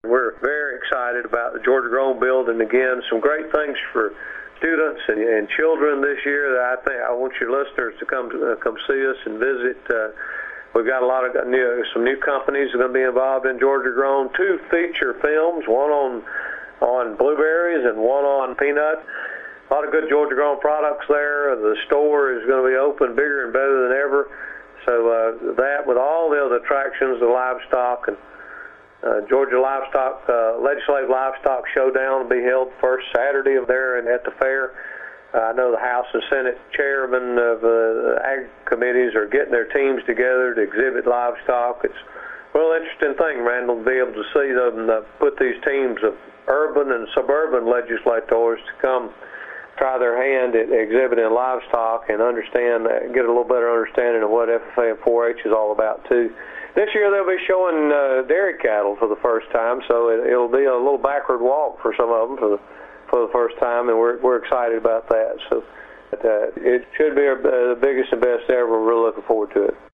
We're very excited about the Georgia Grown building. Again, some great things for students and children this year that I want your listeners to come see us and visit. We've got a lot of some new companies that are going to be involved in Georgia Grown. 2 feature films, one on blueberries and one on peanut. A lot of good Georgia Grown products there. The store is going to be open bigger and better than ever. So that with all the other attractions, the livestock and Georgia Livestock, Legislative Livestock Showdown will be held first Saturday there at the fair. I know the House and Senate chairmen of the ag committees are getting their teams together to exhibit livestock. It's a real interesting thing, Randall, to be able to see them put these teams of urban and suburban legislators to come try their hand at exhibiting livestock and get a little better understanding of what FFA and 4-H is all about, too. This year they'll be showing dairy cattle for the first time, so it'll be a little backward walk for some of them for the first time, and we're excited about that. So it should be the biggest and best ever. We're really looking forward to it.